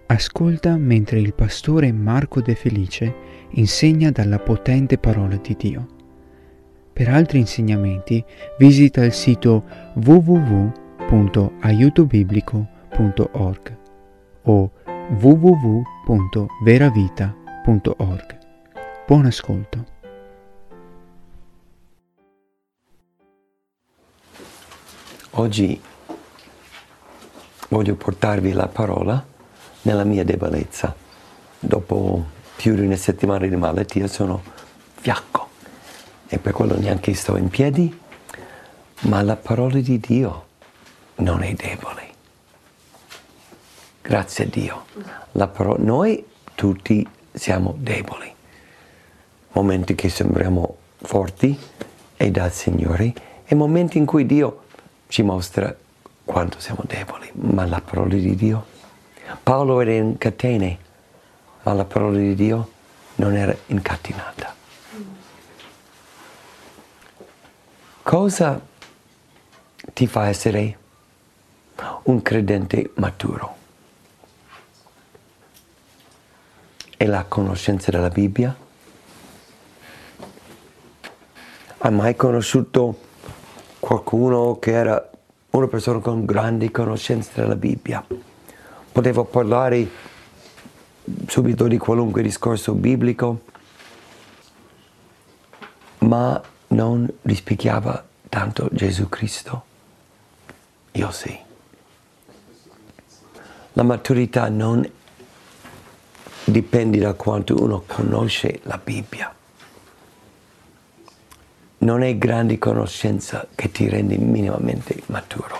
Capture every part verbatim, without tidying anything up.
Ascolta mentre il pastore Marco De Felice insegna dalla potente parola di Dio. Per altri insegnamenti visita il sito w w w punto aiuto biblico punto org o w w w punto veravita punto org. Buon ascolto. Oggi voglio portarvi la parola nella mia debolezza. Dopo più di una settimana di malattia sono fiacco e per quello neanche sto in piedi, ma la parola di Dio non è debole. Grazie a Dio. La parola, noi tutti siamo deboli. Momenti che sembriamo forti e dal Signore e momenti in cui Dio ci mostra quanto siamo deboli. Ma la parola di Dio, Paolo era in catene, ma la parola di Dio non era incatenata. Cosa ti fa essere un credente maturo? È la conoscenza della Bibbia? Hai mai conosciuto qualcuno che era una persona con grandi conoscenze della Bibbia? Potevo parlare subito di qualunque discorso biblico, ma non rispecchiava tanto Gesù Cristo? Io sì. La maturità non dipende da quanto uno conosce la Bibbia. Non è grande conoscenza che ti rende minimamente maturo.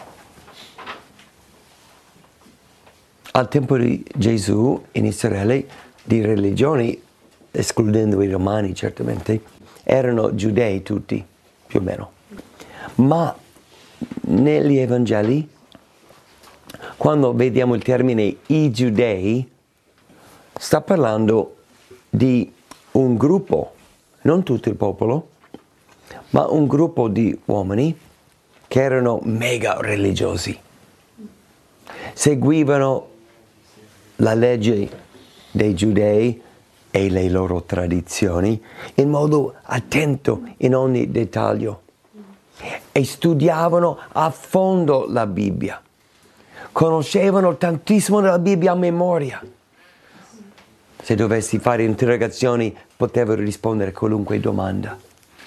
Al tempo di Gesù in Israele di religioni, escludendo i romani certamente, erano giudei tutti, più o meno. Ma negli Evangeli, quando vediamo il termine i giudei, sta parlando di un gruppo, non tutto il popolo, ma un gruppo di uomini che erano mega religiosi. Seguivano la legge dei giudei e le loro tradizioni in modo attento in ogni dettaglio e studiavano a fondo la Bibbia. Conoscevano tantissimo della Bibbia a memoria. Se dovessi fare interrogazioni, potevano rispondere a qualunque domanda.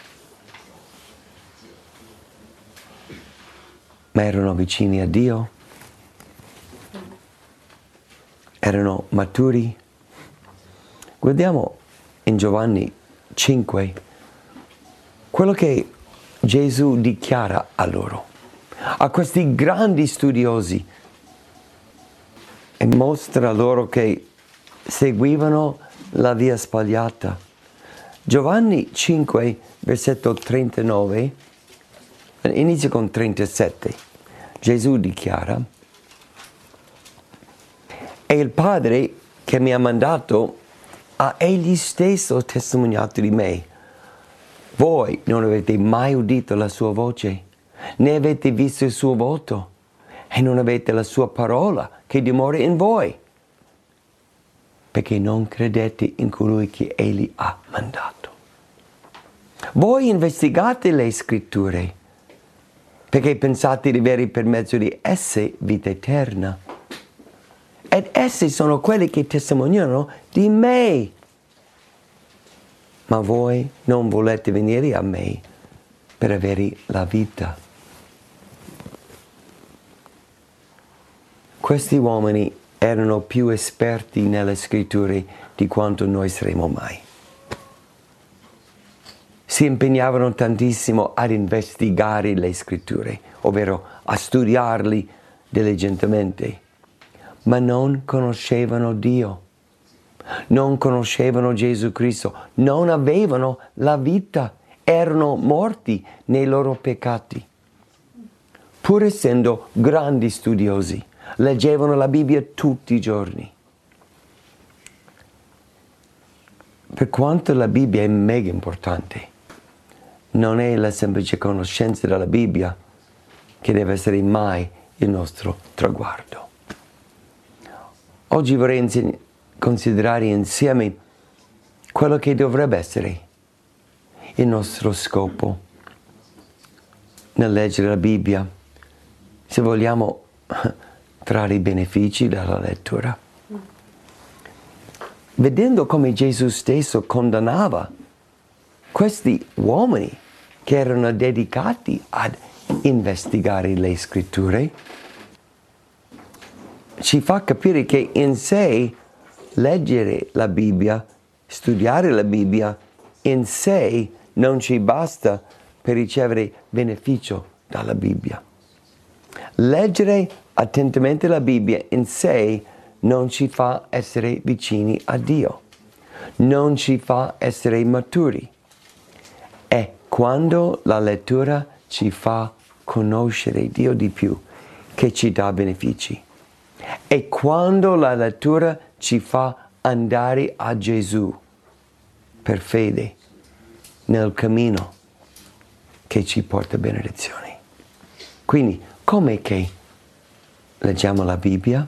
Ma erano vicini a Dio? Erano maturi? Guardiamo in Giovanni cinque quello che Gesù dichiara a loro, a questi grandi studiosi, e mostra loro che seguivano la via sbagliata. Giovanni cinque, versetto trentanove, inizia con trentasette. Gesù dichiara: e il Padre che mi ha mandato ha egli stesso testimoniato di me. Voi non avete mai udito la sua voce, né avete visto il suo volto, e non avete la sua parola che dimora in voi, perché non credete in colui che egli ha mandato. Voi investigate le scritture, perché pensate di avere per mezzo di esse vita eterna. Ed esse sono quelli che testimoniano di me. Ma voi non volete venire a me per avere la vita. Questi uomini erano più esperti nelle scritture di quanto noi saremo mai. Si impegnavano tantissimo ad investigare le scritture, ovvero a studiarli diligentemente, ma non conoscevano Dio, non conoscevano Gesù Cristo, non avevano la vita, erano morti nei loro peccati. Pur essendo grandi studiosi, leggevano la Bibbia tutti i giorni. Per quanto la Bibbia è mega importante, non è la semplice conoscenza della Bibbia che deve essere mai il nostro traguardo. Oggi vorrei inseg- considerare insieme quello che dovrebbe essere il nostro scopo nel leggere la Bibbia, se vogliamo trarre i benefici dalla lettura. Vedendo come Gesù stesso condannava questi uomini che erano dedicati ad investigare le scritture, ci fa capire che in sé leggere la Bibbia, studiare la Bibbia, in sé non ci basta per ricevere beneficio dalla Bibbia. Leggere attentamente la Bibbia in sé non ci fa essere vicini a Dio, non ci fa essere maturi. È quando la lettura ci fa conoscere Dio di più che ci dà benefici. È quando la lettura ci fa andare a Gesù per fede nel cammino che ci porta benedizioni. Quindi, com'è che leggiamo la Bibbia?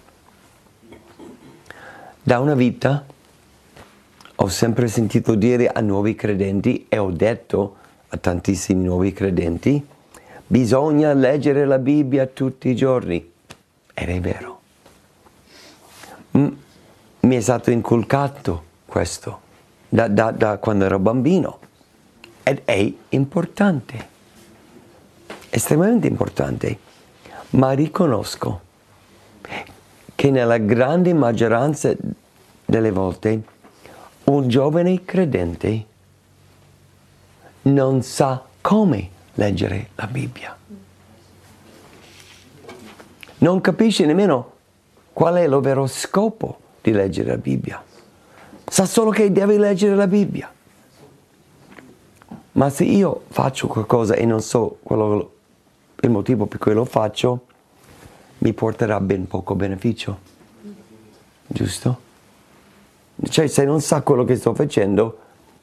Da una vita ho sempre sentito dire a nuovi credenti e ho detto a tantissimi nuovi credenti: bisogna leggere la Bibbia tutti i giorni. Ed è vero. Mm, mi è stato inculcato questo da, da, da quando ero bambino ed è importante, estremamente importante, ma riconosco che nella grande maggioranza delle volte un giovane credente non sa come leggere la Bibbia. Non capisce nemmeno qual è il vero scopo di leggere la Bibbia. Sa solo che deve leggere la Bibbia. Ma se io faccio qualcosa e non so quello, il motivo per cui lo faccio, mi porterà ben poco beneficio. Giusto? Cioè, se non sa quello che sto facendo,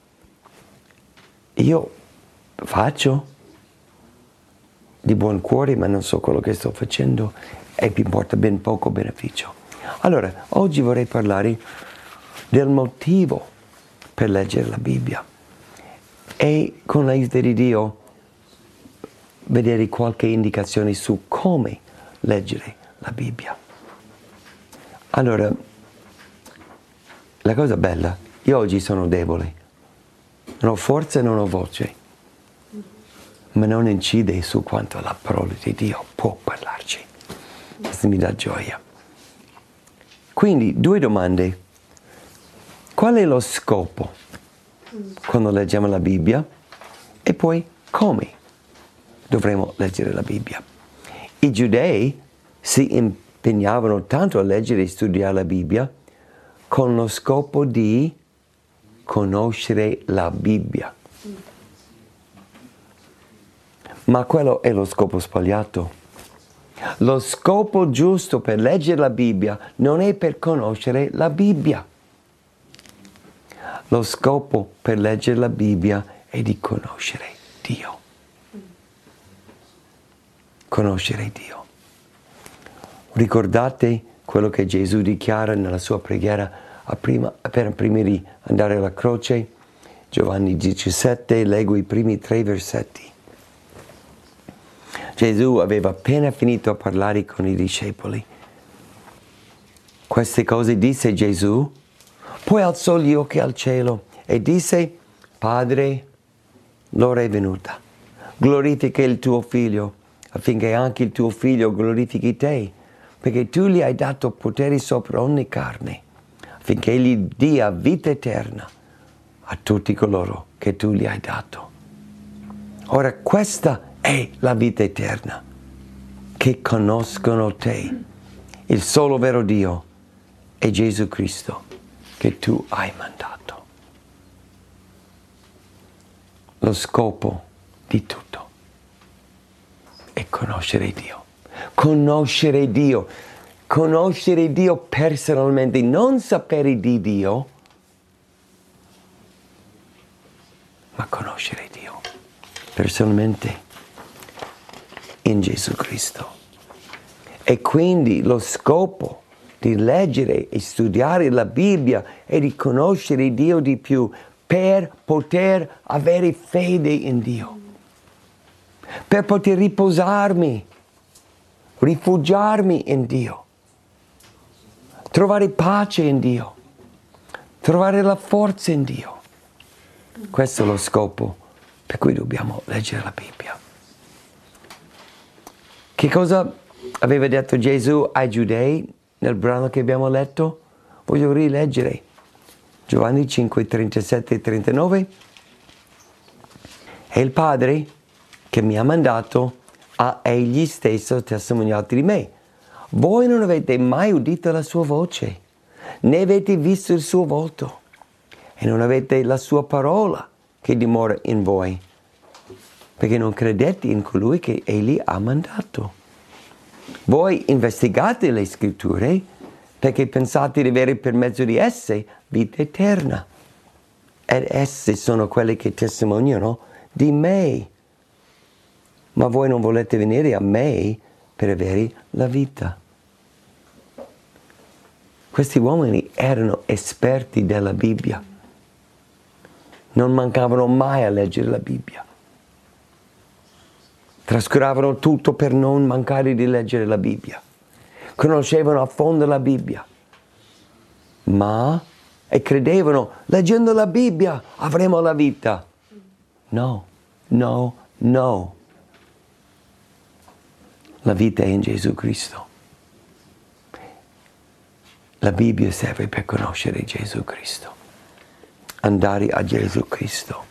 io faccio di buon cuore, ma non so quello che sto facendo e mi porta ben poco beneficio. Allora, oggi vorrei parlare del motivo per leggere la Bibbia e con l'aiuto di Dio vedere qualche indicazione su come leggere la Bibbia. Allora, la cosa bella, io oggi sono debole, non ho forza e non ho voce, ma non incide su quanto la parola di Dio può parlarci. Questo mi dà gioia. Quindi, due domande. Qual è lo scopo quando leggiamo la Bibbia? E poi, come dovremo leggere la Bibbia? I giudei si impegnavano tanto a leggere e studiare la Bibbia con lo scopo di conoscere la Bibbia. Ma quello è lo scopo sbagliato. Lo scopo giusto per leggere la Bibbia non è per conoscere la Bibbia. Lo scopo per leggere la Bibbia è di conoscere Dio. Conoscere Dio. Ricordate quello che Gesù dichiara nella sua preghiera a prima, per prima di andare alla croce? Giovanni diciassette, leggo i primi tre versetti. Gesù aveva appena finito a parlare con i discepoli. Queste cose disse Gesù, poi alzò gli occhi al cielo e disse: Padre, l'ora è venuta, glorifica il tuo Figlio, affinché anche il tuo Figlio glorifichi te, perché tu gli hai dato potere sopra ogni carne, affinché egli dia vita eterna a tutti coloro che tu gli hai dato. Ora questa è la vita eterna, che conoscono te, il solo vero Dio, e Gesù Cristo, che tu hai mandato. Lo scopo di tutto è conoscere Dio. Conoscere Dio. Conoscere Dio personalmente, non sapere di Dio, ma conoscere Dio personalmente in Gesù Cristo. E quindi lo scopo di leggere e studiare la Bibbia e di conoscere Dio di più per poter avere fede in Dio, per poter riposarmi, rifugiarmi in Dio, trovare pace in Dio, trovare la forza in Dio. Questo è lo scopo per cui dobbiamo leggere la Bibbia. Che cosa aveva detto Gesù ai Giudei nel brano che abbiamo letto? Voglio rileggere Giovanni cinque, trentasette e trentanove. E il Padre che mi ha mandato ha egli stesso testimoniato di me. Voi non avete mai udito la sua voce, né avete visto il suo volto, e non avete la sua parola che dimora in voi, perché non credete in colui che egli ha mandato. Voi investigate le scritture perché pensate di avere per mezzo di esse vita eterna, ed esse sono quelle che testimoniano di me. Ma voi non volete venire a me per avere la vita. Questi uomini erano esperti della Bibbia. Non mancavano mai a leggere la Bibbia. Trascuravano tutto per non mancare di leggere la Bibbia. Conoscevano a fondo la Bibbia. Ma, e credevano, leggendo la Bibbia avremo la vita. No, no, no. La vita è in Gesù Cristo. La Bibbia serve per conoscere Gesù Cristo. Andare a Gesù Cristo.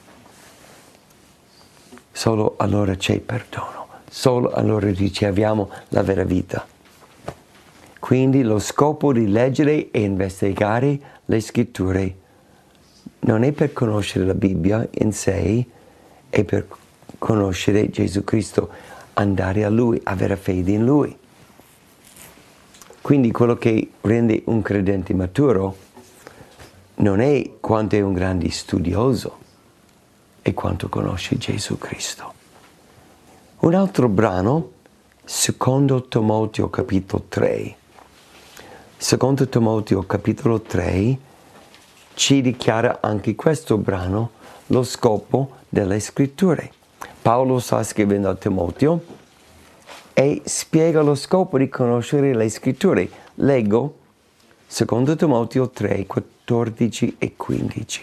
Solo allora c'è perdono. Solo allora riceviamo la vera vita. Quindi lo scopo di leggere e investigare le scritture non è per conoscere la Bibbia in sé, è per conoscere Gesù Cristo, andare a Lui, avere fede in Lui. Quindi quello che rende un credente maturo non è quanto è un grande studioso, è quanto conosce Gesù Cristo. Un altro brano, secondo Timoteo capitolo tre. Secondo Timoteo capitolo tre ci dichiara anche questo brano lo scopo delle scritture. Paolo sta scrivendo a Timoteo e spiega lo scopo di conoscere le scritture. Leggo secondo Timoteo tre, quattordici e quindici.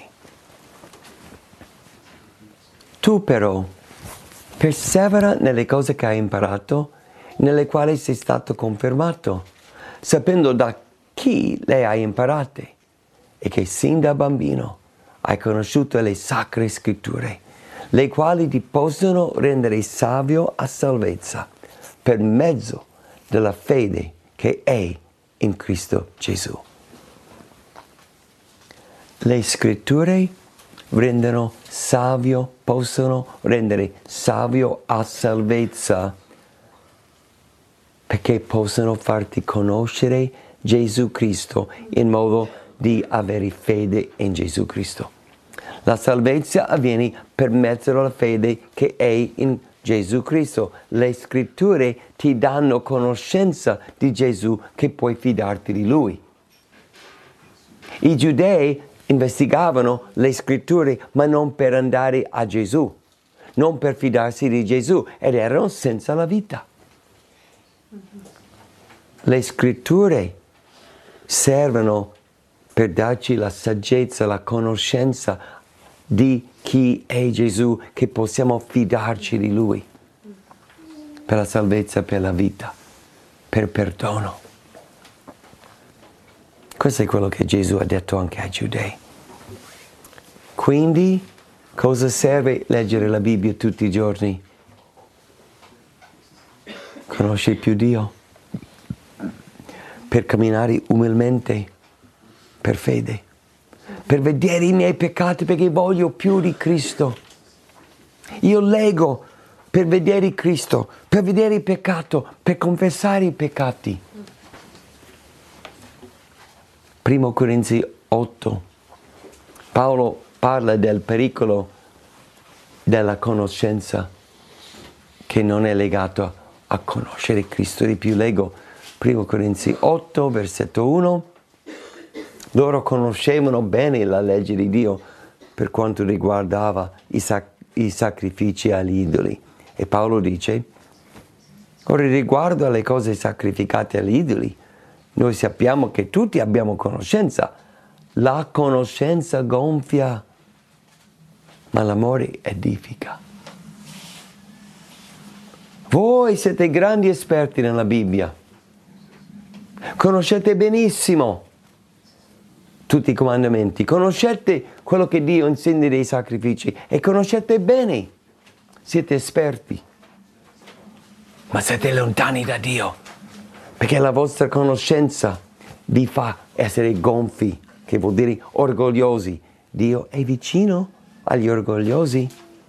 Tu però persevera nelle cose che hai imparato, nelle quali sei stato confermato, sapendo da chi le hai imparate, e che sin da bambino hai conosciuto le sacre scritture, le quali ti possono rendere savio a salvezza, per mezzo della fede che è in Cristo Gesù. Le scritture rendono savio, possono rendere savio a salvezza, perché possono farti conoscere Gesù Cristo in modo di avere fede in Gesù Cristo. La salvezza avviene per mezzo della fede che è in Gesù Cristo. Le scritture ti danno conoscenza di Gesù, che puoi fidarti di Lui. I giudei investigavano le scritture, ma non per andare a Gesù, non per fidarsi di Gesù, ed erano senza la vita. Le scritture servono per darci la saggezza, la conoscenza di chi è Gesù, che possiamo fidarci di Lui per la salvezza, per la vita, per perdono. Questo è quello che Gesù ha detto anche ai Giudei. Quindi, cosa serve leggere la Bibbia tutti i giorni? Conoscere più Dio, per camminare umilmente, per fede, per vedere i miei peccati, perché voglio più di Cristo. Io leggo per vedere Cristo, per vedere il peccato, per confessare i peccati. Primo Corinzi otto, Paolo parla del pericolo della conoscenza che non è legato a conoscere Cristo di più. Leggo Primo Corinzi otto, versetto uno. Loro conoscevano bene la legge di Dio per quanto riguardava i, sac- i sacrifici agli idoli. E Paolo dice, ora riguardo alle cose sacrificate agli idoli, noi sappiamo che tutti abbiamo conoscenza. La conoscenza gonfia, ma l'amore edifica. Voi siete grandi esperti nella Bibbia. Conoscete benissimo tutti i comandamenti. Conoscete quello che Dio insegna dei sacrifici e conoscete bene. Siete esperti. Ma siete lontani da Dio. Perché la vostra conoscenza vi fa essere gonfi, che vuol dire orgogliosi. Dio è vicino agli orgogliosi?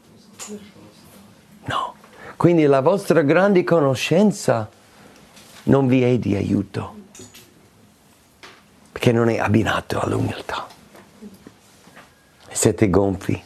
No. Quindi la vostra grande conoscenza non vi è di aiuto, perché non è abbinato all'umiltà. Siete gonfi.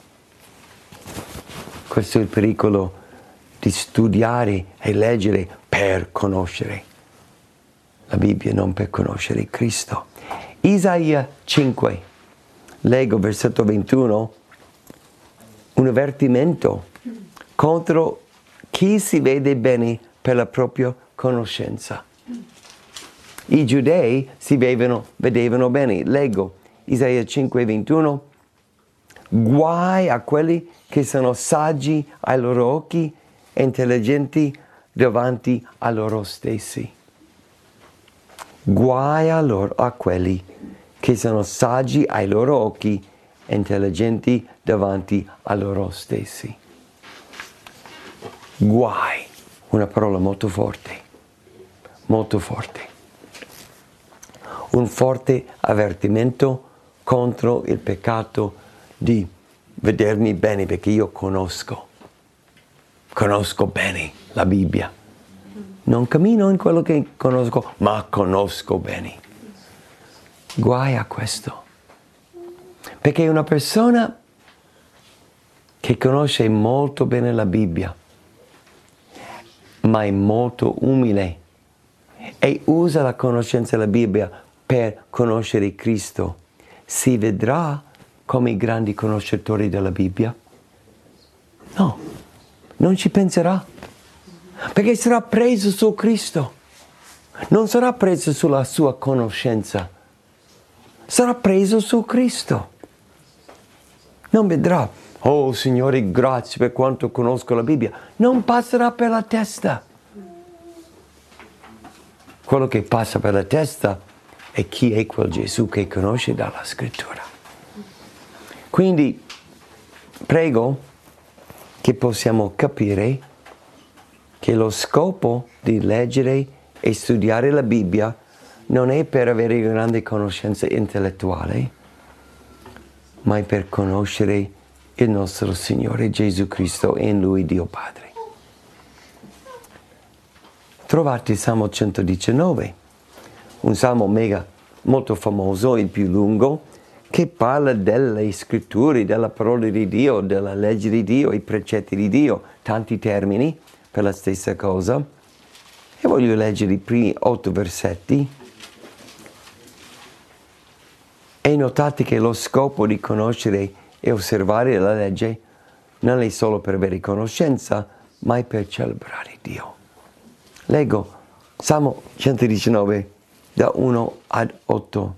Questo è il pericolo di studiare e leggere per conoscere la Bibbia, non per conoscere Cristo. Isaia cinque, leggo versetto ventuno, un avvertimento contro chi si vede bene per la propria conoscenza. I giudei si vedevano, vedevano bene. Leggo Isaia cinque, ventuno. Guai a quelli che sono saggi ai loro occhi e intelligenti davanti a loro stessi. Guai a, loro, a quelli che sono saggi ai loro occhi e intelligenti davanti a loro stessi. Guai, una parola molto forte, molto forte. Un forte avvertimento contro il peccato di vedermi bene, perché io conosco, conosco bene la Bibbia. Non cammino in quello che conosco, ma conosco bene. Guai a questo. Perché una persona che conosce molto bene la Bibbia, ma è molto umile e usa la conoscenza della Bibbia per conoscere Cristo, si vedrà come i grandi conoscitori della Bibbia? No, non ci penserà, perché sarà preso su Cristo, non sarà preso sulla sua conoscenza, sarà preso su Cristo. Non vedrà, oh Signore, grazie per quanto conosco la Bibbia, non passerà per la testa. Quello che passa per la testa è chi è quel Gesù che conosce dalla Scrittura. Quindi prego che possiamo capire che lo scopo di leggere e studiare la Bibbia non è per avere grande conoscenza intellettuale, ma è per conoscere il nostro Signore Gesù Cristo e in Lui Dio Padre. Trovate il Salmo centodiciannove, un salmo mega molto famoso, il più lungo, che parla delle scritture, della parola di Dio, della legge di Dio, i precetti di Dio, tanti termini per la stessa cosa. E voglio leggere i primi otto versetti. E notate che lo scopo di conoscere e osservare la legge non è solo per avere conoscenza, ma è per celebrare Dio. Leggo Salmo centodiciannove, da uno ad otto.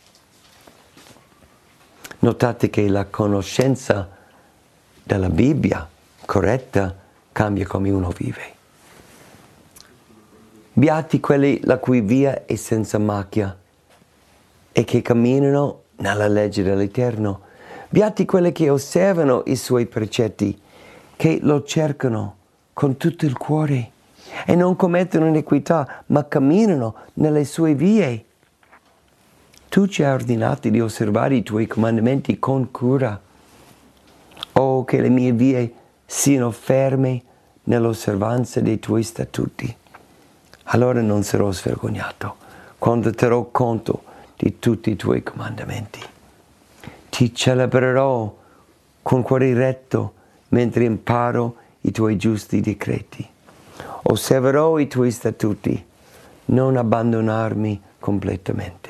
Notate che la conoscenza della Bibbia corretta cambia come uno vive. Beati quelli la cui via è senza macchia e che camminano nella legge dell'Eterno. Beati quelli che osservano i suoi precetti, che lo cercano con tutto il cuore e non commettono iniquità, ma camminano nelle sue vie. Tu ci hai ordinato di osservare i tuoi comandamenti con cura. Oh, che le mie vie siano ferme nell'osservanza dei tuoi statuti. Allora non sarò svergognato quando terrò conto di tutti i tuoi comandamenti. Ti celebrerò con cuore retto mentre imparo i tuoi giusti decreti. Osserverò i tuoi statuti non abbandonarmi completamente.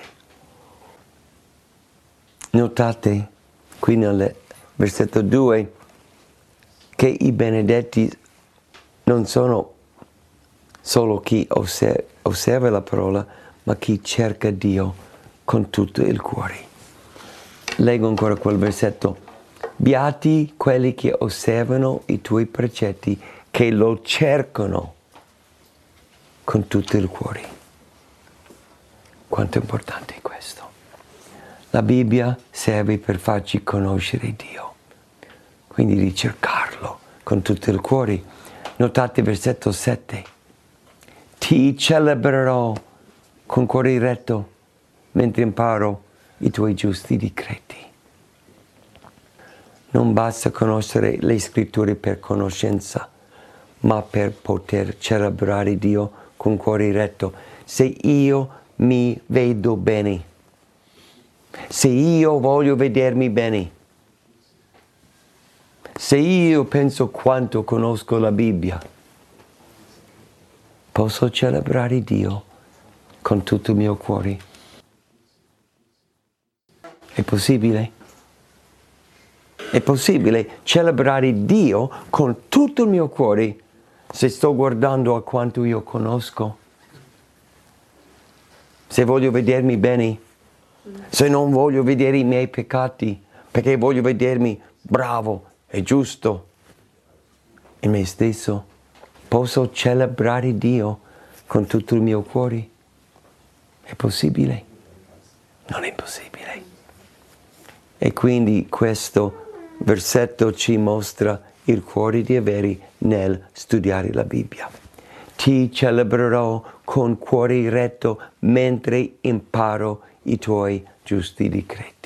Notate qui nel versetto due che i benedetti non sono solo chi osserva la parola, ma chi cerca Dio con tutto il cuore. Leggo ancora quel versetto. Beati quelli che osservano i tuoi precetti, che lo cercano con tutto il cuore. Quanto è importante questo. La Bibbia serve per farci conoscere Dio, quindi ricercarlo con tutto il cuore. Notate il versetto sette. Ti celebrerò con cuore retto mentre imparo i tuoi giusti decreti. Non basta conoscere le scritture per conoscenza, ma per poter celebrare Dio con cuore retto. Se io mi vedo bene, se io voglio vedermi bene, se io penso quanto conosco la Bibbia, posso celebrare Dio con tutto il mio cuore? È possibile? È possibile celebrare Dio con tutto il mio cuore se sto guardando a quanto io conosco? Se voglio vedermi bene? Se non voglio vedere i miei peccati, perché voglio vedermi bravo e giusto in me stesso, posso celebrare Dio con tutto il mio cuore? È possibile? Non è possibile. E quindi questo versetto ci mostra il cuore di Everi nel studiare la Bibbia. Ti celebrerò con cuore retto mentre imparo i tuoi giusti decreti.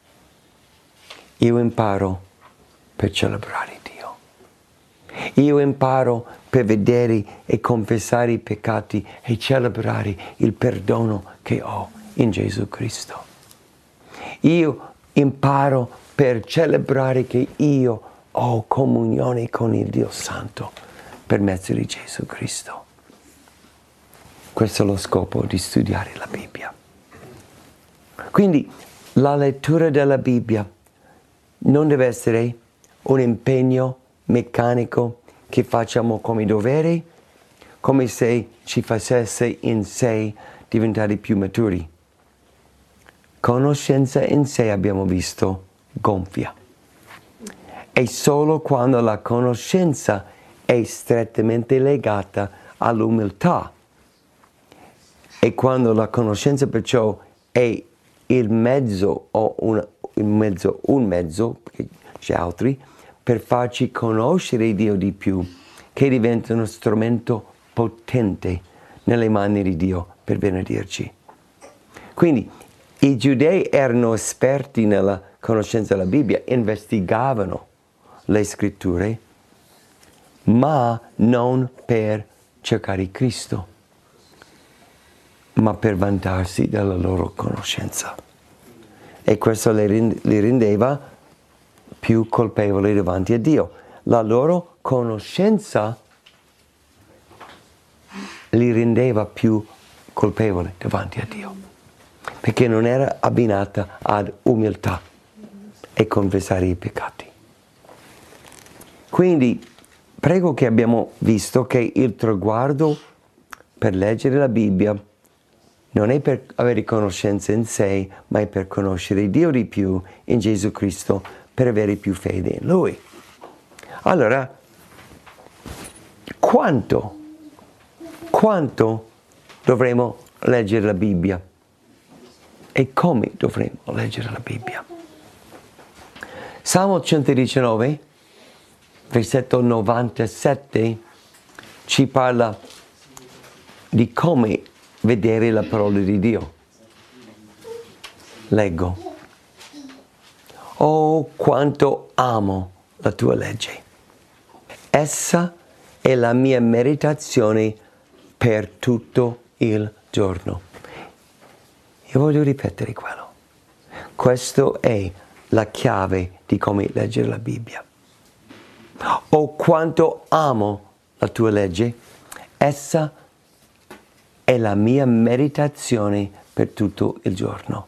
Io imparo per celebrare Dio. Io imparo per vedere e confessare i peccati e celebrare il perdono che ho in Gesù Cristo. Io imparo per celebrare che io ho comunione con il Dio Santo per mezzo di Gesù Cristo. Questo è lo scopo di studiare la Bibbia. Quindi la lettura della Bibbia non deve essere un impegno meccanico che facciamo come dovere, come se ci facesse in sé diventare più maturi. Conoscenza in sé, abbiamo visto, gonfia. E solo quando la conoscenza è strettamente legata all'umiltà e quando la conoscenza perciò è il mezzo o un, un mezzo, un mezzo, perché c'è altri, per farci conoscere Dio di più, che diventa uno strumento potente nelle mani di Dio per benedirci. Quindi i giudei erano esperti nella conoscenza della Bibbia, investigavano le scritture, ma non per cercare Cristo, ma per vantarsi della loro conoscenza. E questo li rendeva più colpevoli davanti a Dio. La loro conoscenza li rendeva più colpevoli davanti a Dio, perché non era abbinata ad umiltà e confessare i peccati. Quindi prego che abbiamo visto che il traguardo per leggere la Bibbia non è per avere conoscenza in sé, ma è per conoscere Dio di più in Gesù Cristo, per avere più fede in Lui. Allora, quanto, quanto dovremo leggere la Bibbia? E come dovremo leggere la Bibbia? Salmo centodiciannove, versetto novantasette, ci parla di come vedere la parola di Dio. Leggo. Oh, quanto amo la tua legge. Essa è la mia meditazione per tutto il giorno. Io voglio ripetere quello. Questa è la chiave di come leggere la Bibbia. Oh, quanto amo la tua legge. Essa è la mia meditazione per tutto il giorno.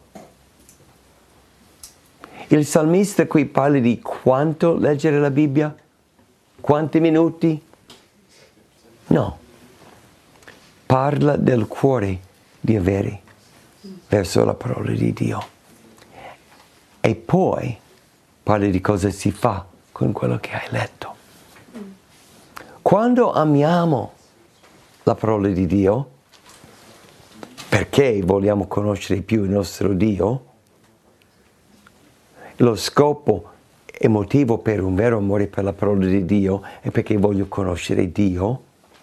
Il salmista qui parla di quanto leggere la Bibbia? Quanti minuti? No. Parla del cuore di avere verso la parola di Dio. E poi parla di cosa si fa con quello che hai letto. Quando amiamo la parola di Dio, perché vogliamo conoscere più il nostro Dio, lo scopo e motivo per un vero amore per la parola di Dio è perché voglio conoscere Dio,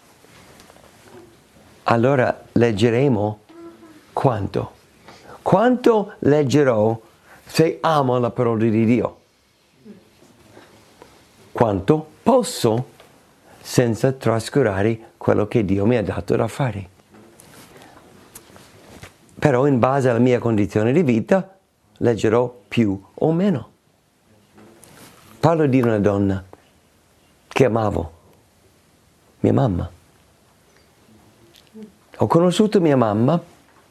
allora leggeremo quanto? Quanto leggerò se amo la parola di Dio? Quanto posso senza trascurare quello che Dio mi ha dato da fare. Però in base alla mia condizione di vita leggerò più o meno. Parlo di una donna che amavo, mia mamma. Ho conosciuto mia mamma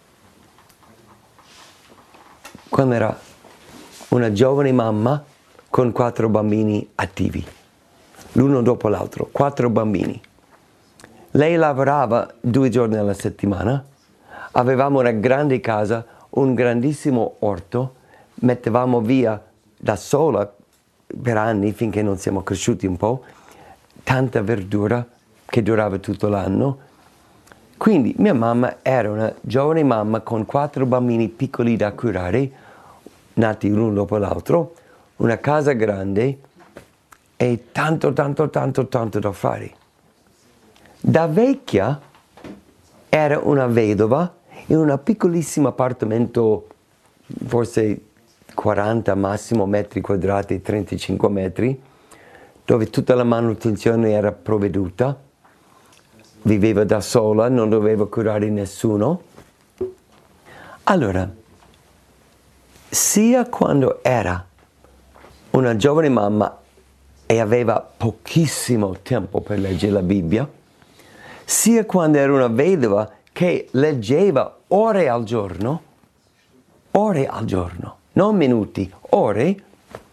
quando era una giovane mamma con quattro bambini attivi, l'uno dopo l'altro, quattro bambini. Lei lavorava due giorni alla settimana, avevamo una grande casa, un grandissimo orto, mettevamo via da sola per anni, finché non siamo cresciuti un po', tanta verdura che durava tutto l'anno. Quindi mia mamma era una giovane mamma con quattro bambini piccoli da curare, nati uno dopo l'altro, una casa grande e tanto, tanto, tanto, tanto da fare. Da vecchia era una vedova in un piccolissimo appartamento, forse quaranta massimo metri quadrati, trentacinque metri, dove tutta la manutenzione era provveduta. Viveva da sola, non doveva curare nessuno. Allora, sia quando era una giovane mamma e aveva pochissimo tempo per leggere la Bibbia, sia quando era una vedova che leggeva ore al giorno, ore al giorno, non minuti, ore,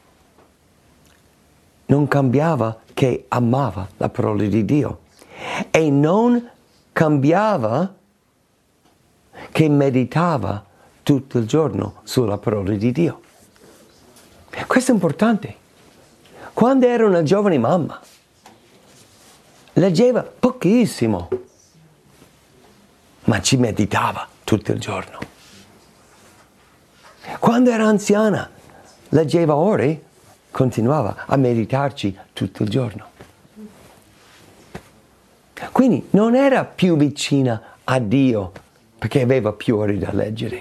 non cambiava che amava la parola di Dio e non cambiava che meditava tutto il giorno sulla parola di Dio. Questo è importante. Quando era una giovane mamma, leggeva pochissimo, ma ci meditava tutto il giorno. Quando era anziana, leggeva ore, continuava a meditarci tutto il giorno. Quindi non era più vicina a Dio perché aveva più ore da leggere.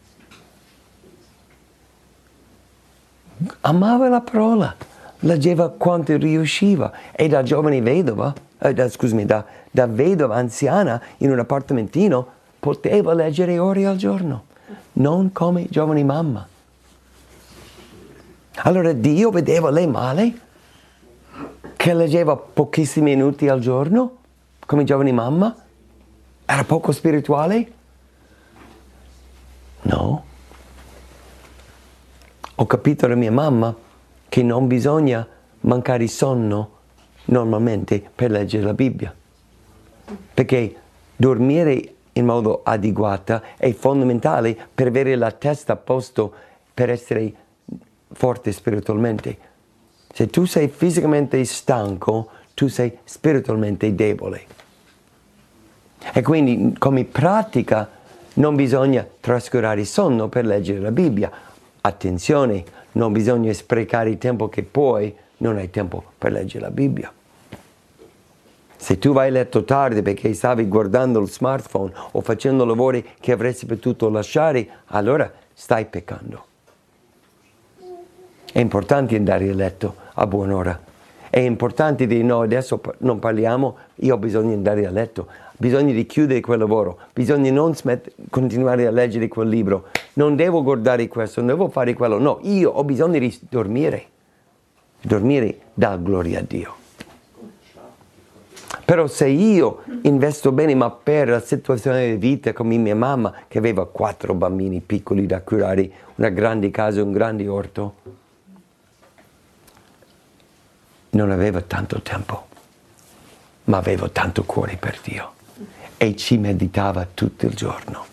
Amava la parola, leggeva quanto riusciva e da giovane vedova, eh, da, scusami, da, da vedova anziana in un appartamentino poteva leggere ore al giorno, non come giovane mamma. Allora Dio vedeva lei male, che leggeva pochissimi minuti al giorno come giovane mamma? Era poco spirituale? No. Ho capito da mia mamma che non bisogna mancare sonno normalmente per leggere la Bibbia, perché dormire in modo adeguato è fondamentale per avere la testa a posto, per essere forte spiritualmente. Se tu sei fisicamente stanco, tu sei spiritualmente debole. E quindi come pratica non bisogna trascurare il sonno per leggere la Bibbia. Attenzione, non bisogna sprecare il tempo che poi non hai tempo per leggere la Bibbia. Se tu vai a letto tardi perché stavi guardando il smartphone o facendo lavori che avresti potuto lasciare, allora stai peccando. È importante andare a letto a buon'ora. È importante dire no, adesso non parliamo, io ho bisogno di andare a letto. Bisogna di chiudere quel lavoro, bisogna non smet- continuare a leggere quel libro. Non devo guardare questo, non devo fare quello. No, io ho bisogno di dormire. Dormire dà gloria a Dio. Però se io investo bene, ma per la situazione di vita come mia mamma, che aveva quattro bambini piccoli da curare, una grande casa, un grande orto, non aveva tanto tempo, ma aveva tanto cuore per Dio e ci meditava tutto il giorno.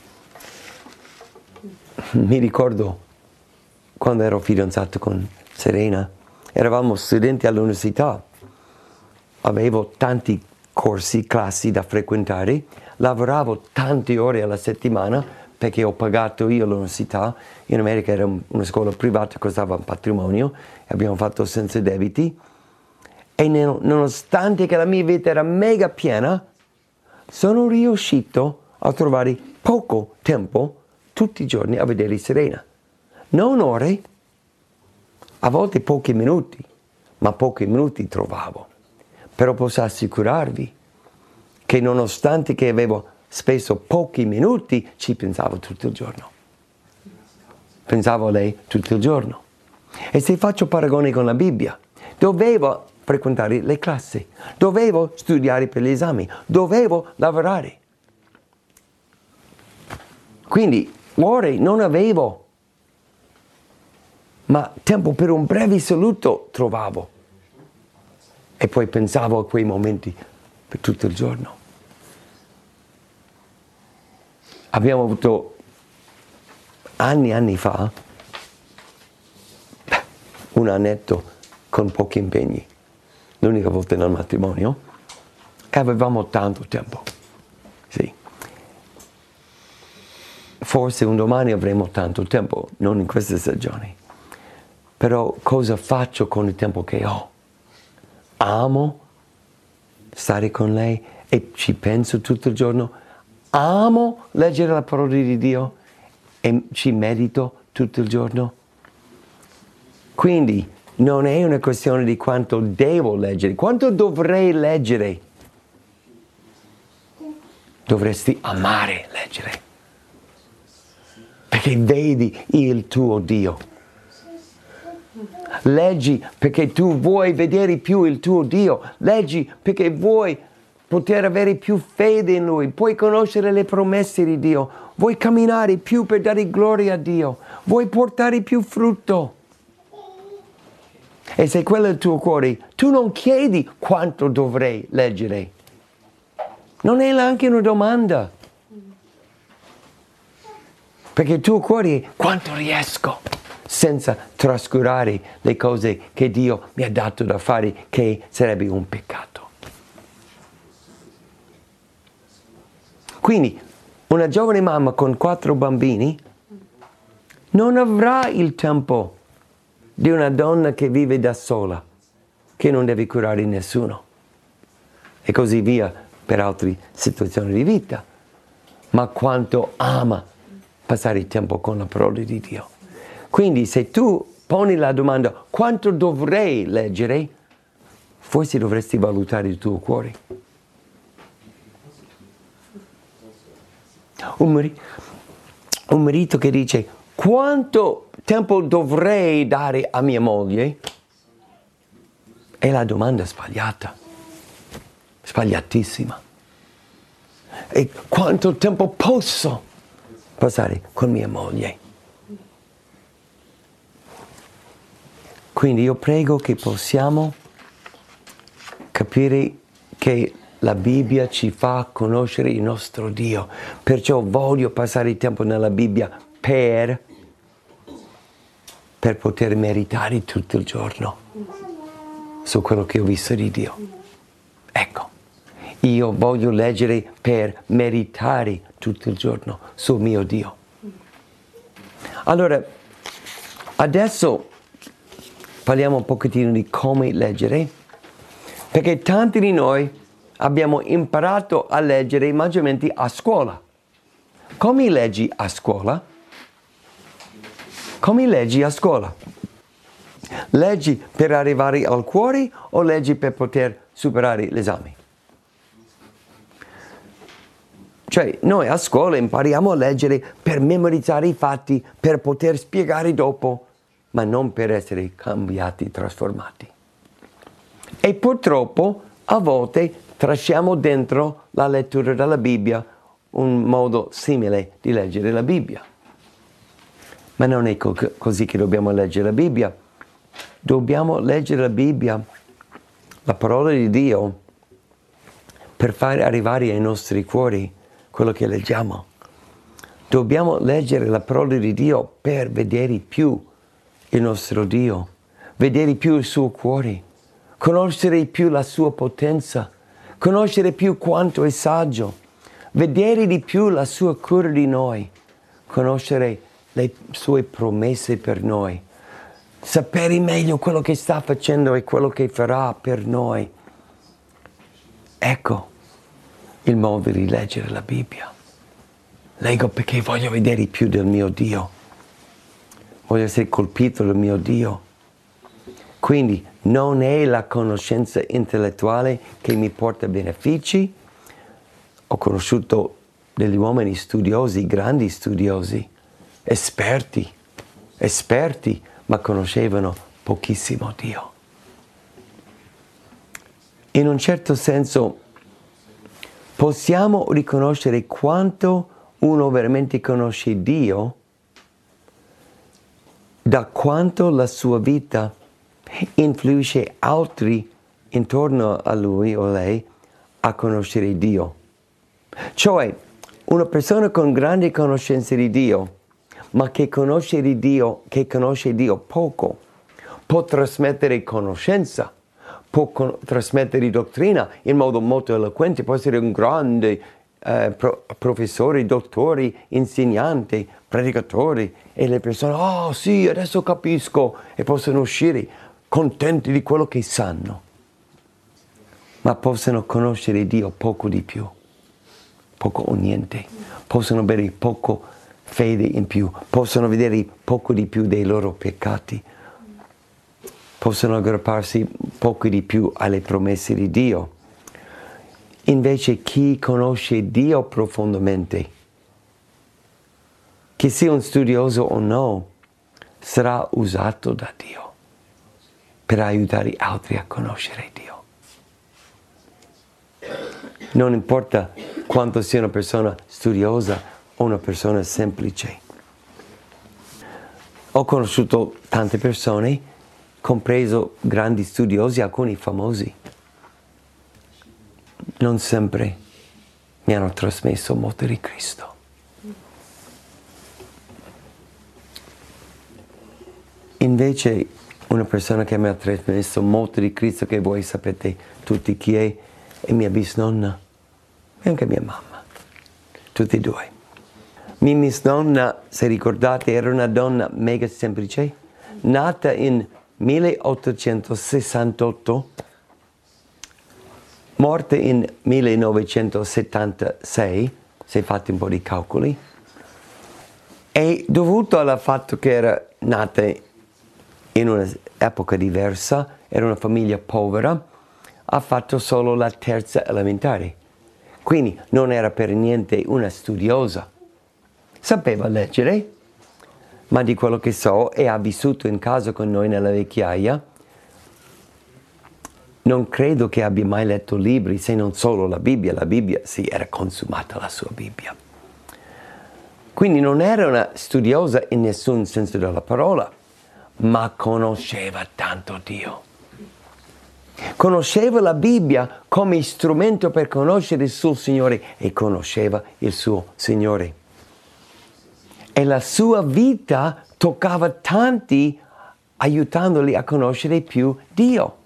Mi ricordo quando ero fidanzato con Serena, eravamo studenti all'università, avevo tanti corsi, classi da frequentare, lavoravo tante ore alla settimana perché ho pagato io l'università. In America era una scuola privata, costava un patrimonio, abbiamo fatto senza debiti. E nonostante che la mia vita era mega piena, sono riuscito a trovare poco tempo tutti i giorni a vedere Serena. Non ore, a volte pochi minuti, ma pochi minuti trovavo. Però posso assicurarvi che nonostante che avevo spesso pochi minuti, ci pensavo tutto il giorno. Pensavo a lei tutto il giorno. E se faccio paragoni con la Bibbia, dovevo frequentare le classi, dovevo studiare per gli esami, dovevo lavorare. Quindi ore non avevo, ma tempo per un breve saluto trovavo. E poi pensavo a quei momenti per tutto il giorno. Abbiamo avuto anni e anni fa un annetto con pochi impegni, l'unica volta nel matrimonio, e avevamo tanto tempo. Sì. Forse un domani avremo tanto tempo, non in queste stagioni. Però cosa faccio con il tempo che ho? Amo stare con lei e ci penso tutto il giorno. Amo leggere la parola di Dio e ci medito tutto il giorno. Quindi non è una questione di quanto devo leggere, quanto dovrei leggere. Dovresti amare leggere, perché vedi il tuo Dio. Leggi perché tu vuoi vedere più il tuo Dio. Leggi perché vuoi poter avere più fede in Lui. Puoi conoscere le promesse di Dio. Vuoi camminare più per dare gloria a Dio. Vuoi portare più frutto. E se quello è il tuo cuore, tu non chiedi quanto dovrei leggere. Non è neanche una domanda. Perché il tuo cuore è quanto riesco, senza trascurare le cose che Dio mi ha dato da fare, che sarebbe un peccato. Quindi una giovane mamma con quattro bambini non avrà il tempo di una donna che vive da sola, che non deve curare nessuno, e così via per altre situazioni di vita. Ma quanto ama passare tempo con la parola di Dio. Quindi se tu poni la domanda quanto dovrei leggere, forse dovresti valutare il tuo cuore. Un, mari- un marito che dice quanto tempo dovrei dare a mia moglie, è la domanda sbagliata, sbagliatissima. E quanto tempo posso passare con mia moglie? Quindi io prego che possiamo capire che la Bibbia ci fa conoscere il nostro Dio. Perciò voglio passare tempo nella Bibbia per, per poter meritare tutto il giorno su quello che ho visto di Dio. Ecco, io voglio leggere per meritare tutto il giorno sul mio Dio. Allora, adesso parliamo un pochettino di come leggere, perché tanti di noi abbiamo imparato a leggere maggiormente a scuola. Come leggi a scuola? Come leggi a scuola? Leggi per arrivare al cuore o leggi per poter superare l'esame? Cioè, noi a scuola impariamo a leggere per memorizzare i fatti, per poter spiegare dopo, ma non per essere cambiati, trasformati. E purtroppo a volte trasciamo dentro la lettura della Bibbia un modo simile di leggere la Bibbia. Ma non è co- così che dobbiamo leggere la Bibbia. Dobbiamo leggere la Bibbia, la parola di Dio, per far arrivare ai nostri cuori quello che leggiamo. Dobbiamo leggere la parola di Dio per vedere più il nostro Dio, vedere più il suo cuore, conoscere più la sua potenza, conoscere più quanto è saggio, vedere di più la sua cura di noi, conoscere le sue promesse per noi, sapere meglio quello che sta facendo e quello che farà per noi. Ecco il modo di leggere la Bibbia. Leggo perché voglio vedere più del mio Dio. Voglio essere colpito dal mio Dio. Quindi non è la conoscenza intellettuale che mi porta benefici. Ho conosciuto degli uomini studiosi, grandi studiosi, esperti, esperti, ma conoscevano pochissimo Dio. In un certo senso possiamo riconoscere quanto uno veramente conosce Dio da quanto la sua vita influisce altri intorno a lui o lei a conoscere Dio. Cioè, una persona con grande conoscenza di Dio, ma che conosce di Dio, che conosce Dio poco, può trasmettere conoscenza, può con- trasmettere dottrina in modo molto eloquente, può essere un grande eh, pro- professore, dottore, insegnante, predicatore, e le persone, oh sì, adesso capisco, e possono uscire contenti di quello che sanno, ma possono conoscere Dio poco di più, poco o niente, possono avere poco fede in più, possono vedere poco di più dei loro peccati, possono aggrapparsi poco di più alle promesse di Dio. Invece chi conosce Dio profondamente, che sia un studioso o no, sarà usato da Dio per aiutare altri a conoscere Dio. Non importa quanto sia una persona studiosa o una persona semplice. Ho conosciuto tante persone, compreso grandi studiosi, alcuni famosi. Non sempre mi hanno trasmesso molto di Cristo. Invece una persona che mi ha trasmesso molto di Cristo, che voi sapete tutti chi è, è mia bisnonna e anche mia mamma, tutti e due. Mia bisnonna, se ricordate, era una donna mega semplice, nata in milleottocentosessantotto, morta in millenovecentosettantasei, se fate un po' di calcoli, e dovuto al fatto che era nata in un'epoca diversa, era una famiglia povera, ha fatto solo la terza elementare. Quindi non era per niente una studiosa. Sapeva leggere, ma di quello che so, e ha vissuto in casa con noi nella vecchiaia, non credo che abbia mai letto libri, se non solo la Bibbia. La Bibbia, sì, era consumata la sua Bibbia. Quindi non era una studiosa in nessun senso della parola, ma conosceva tanto Dio. Conosceva la Bibbia come strumento per conoscere il suo Signore e conosceva il suo Signore. E la sua vita toccava tanti, aiutandoli a conoscere più Dio.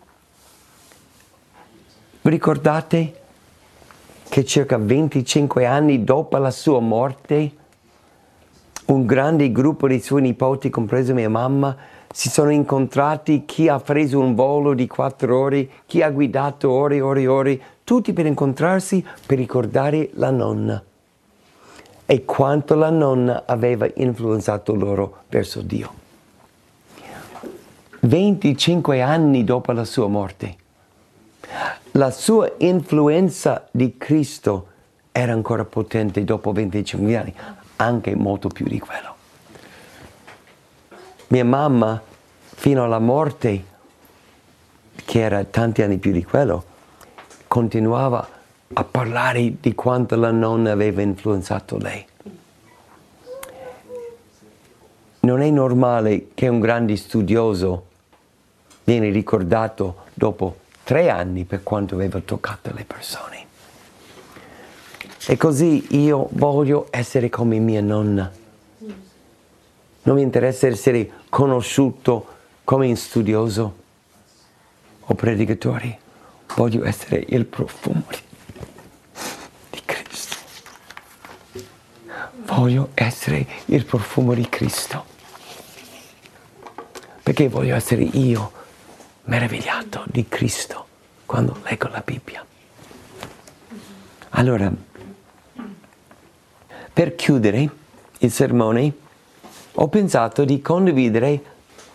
Vi ricordate che circa venticinque anni dopo la sua morte, un grande gruppo di suoi nipoti, compreso mia mamma, si sono incontrati, chi ha preso un volo di quattro ore, chi ha guidato ore e ore e ore, tutti per incontrarsi, per ricordare la nonna e quanto la nonna aveva influenzato loro verso Dio. venticinque anni dopo la sua morte, la sua influenza di Cristo era ancora potente dopo venticinque anni, anche molto più di quello. Mia mamma, fino alla morte, che era tanti anni più di quello, continuava a parlare di quanto la nonna aveva influenzato lei. Non è normale che un grande studioso viene ricordato dopo tre anni per quanto aveva toccato le persone. E così io voglio essere come mia nonna. Non mi interessa essere conosciuto come un studioso o predicatore. Voglio essere il profumo di Cristo. Voglio essere il profumo di Cristo. Perché voglio essere io meravigliato di Cristo quando leggo la Bibbia. Allora, per chiudere il sermone, ho pensato di condividere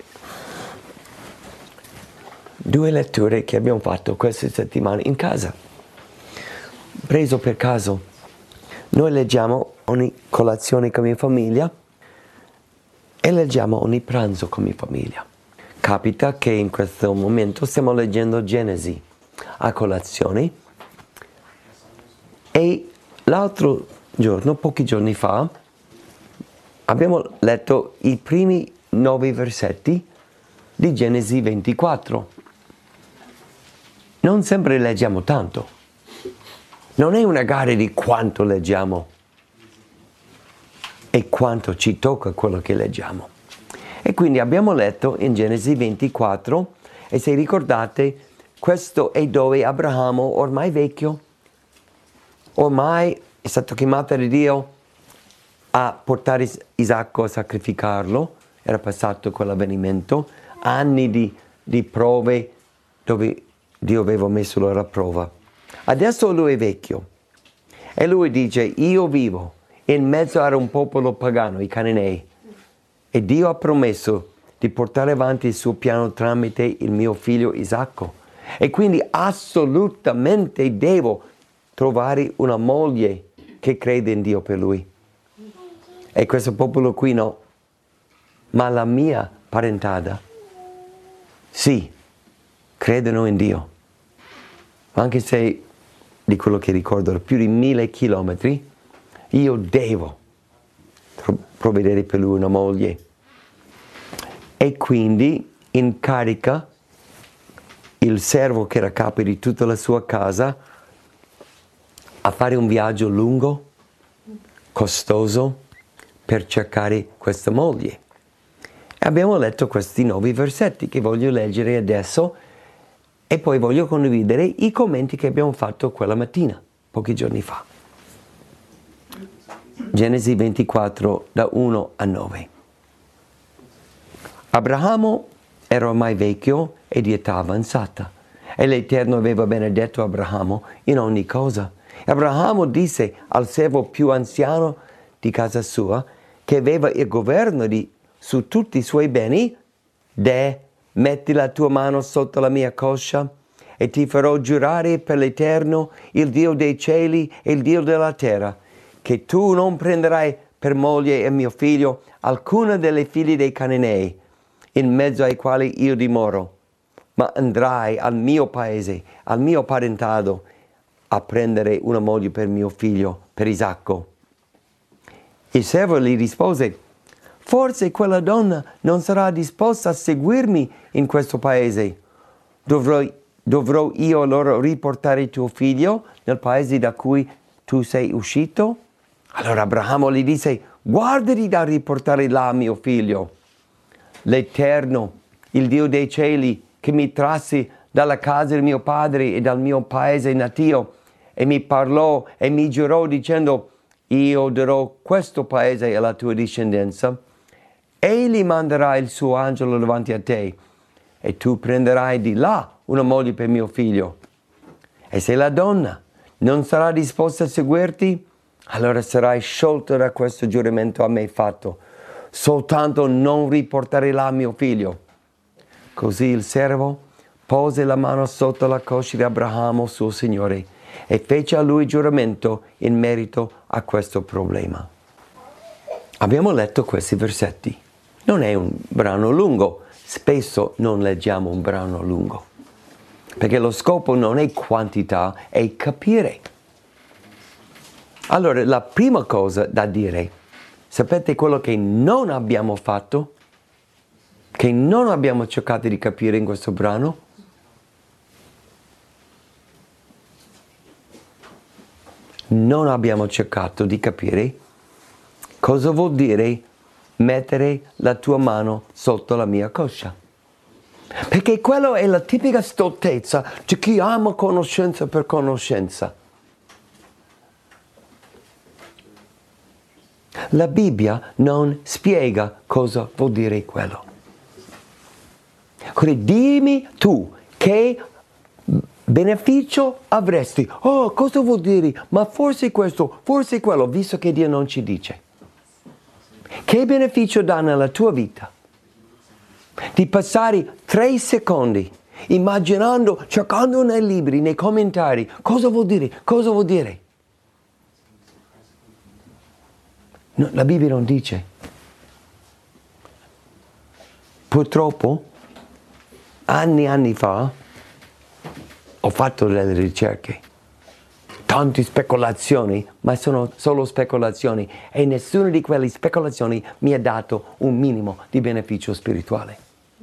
due letture che abbiamo fatto queste settimane in casa. Preso per caso, noi leggiamo ogni colazione con mia famiglia e leggiamo ogni pranzo con mia famiglia. Capita che in questo momento stiamo leggendo Genesi a colazione e l'altro giorno, pochi giorni fa, abbiamo letto i primi nove versetti di Genesi ventiquattro. Non sempre leggiamo tanto. Non è una gara di quanto leggiamo e quanto ci tocca quello che leggiamo. E quindi abbiamo letto in Genesi ventiquattro e se ricordate, questo è dove Abramo, ormai vecchio, ormai è stato chiamato da Dio a portare Isacco a sacrificarlo, era passato quell'avvenimento, anni di, di prove dove Dio aveva messo alla prova. Adesso lui è vecchio e lui dice: io vivo in mezzo a un popolo pagano, i Cananei, e Dio ha promesso di portare avanti il suo piano tramite il mio figlio Isacco, e quindi assolutamente devo trovare una moglie che crede in Dio per lui. E questo popolo qui no, ma la mia parentela sì, credono in Dio, anche se di quello che ricordo più di mille chilometri, io devo provvedere per lui una moglie. E quindi incarica il servo che era capo di tutta la sua casa a fare un viaggio lungo, costoso, per cercare questa moglie. E abbiamo letto questi nuovi versetti che voglio leggere adesso e poi voglio condividere i commenti che abbiamo fatto quella mattina, pochi giorni fa. Genesi ventiquattro, da uno a nove. Abramo era ormai vecchio e di età avanzata, e l'Eterno aveva benedetto Abramo in ogni cosa. Abramo disse al servo più anziano di casa sua, che aveva il governo di, su tutti i suoi beni: De, metti la tua mano sotto la mia coscia e ti farò giurare per l'Eterno, il Dio dei cieli e il Dio della terra, che tu non prenderai per moglie e mio figlio alcuna delle figlie dei Cananei, in mezzo ai quali io dimoro, ma andrai al mio paese, al mio parentado, a prendere una moglie per mio figlio, per Isacco. Il servo gli rispose: forse quella donna non sarà disposta a seguirmi in questo paese. Dovrò, dovrò io allora riportare tuo figlio nel paese da cui tu sei uscito? Allora Abramo gli disse: guardati da riportare là mio figlio. L'Eterno, il Dio dei cieli, che mi trasse dalla casa del mio padre e dal mio paese natio, e mi parlò e mi giurò dicendo: io darò questo paese alla tua discendenza, egli manderà il suo angelo davanti a te, e tu prenderai di là una moglie per mio figlio. E se la donna non sarà disposta a seguirti, allora sarai sciolto da questo giuramento a me fatto, soltanto non riportare là mio figlio. Così il servo pose la mano sotto la coscia di Abramo, suo signore, e fece a lui giuramento in merito a questo problema. Abbiamo letto questi versetti. Non è un brano lungo, spesso non leggiamo un brano lungo. Perché lo scopo non è quantità, è capire. Allora, la prima cosa da dire, sapete quello che non abbiamo fatto? Che non abbiamo cercato di capire in questo brano? Non abbiamo cercato di capire cosa vuol dire mettere la tua mano sotto la mia coscia. Perché quello è la tipica stoltezza di chi ama conoscenza per conoscenza. La Bibbia non spiega cosa vuol dire quello. Quindi dimmi tu che beneficio avresti. Oh, cosa vuol dire? Ma forse questo, forse quello, visto che Dio non ci dice. Che beneficio dà nella tua vita? Di passare tre secondi immaginando, cercando nei libri, nei commentari, cosa vuol dire, cosa vuol dire. No, la Bibbia non dice. Purtroppo, anni e anni fa, ho fatto delle ricerche, tante speculazioni, ma sono solo speculazioni e nessuna di quelle speculazioni mi ha dato un minimo di beneficio spirituale.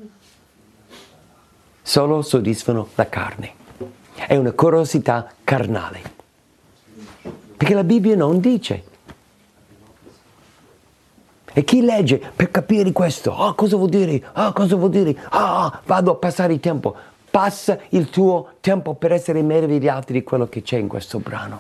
Solo soddisfano la carne. È una curiosità carnale. Perché la Bibbia non dice. E chi legge per capire questo? Ah, oh, cosa vuol dire? Ah, oh, cosa vuol dire? Ah, oh, vado a passare il tempo. Passa il tuo tempo per essere meravigliato di quello che c'è in questo brano.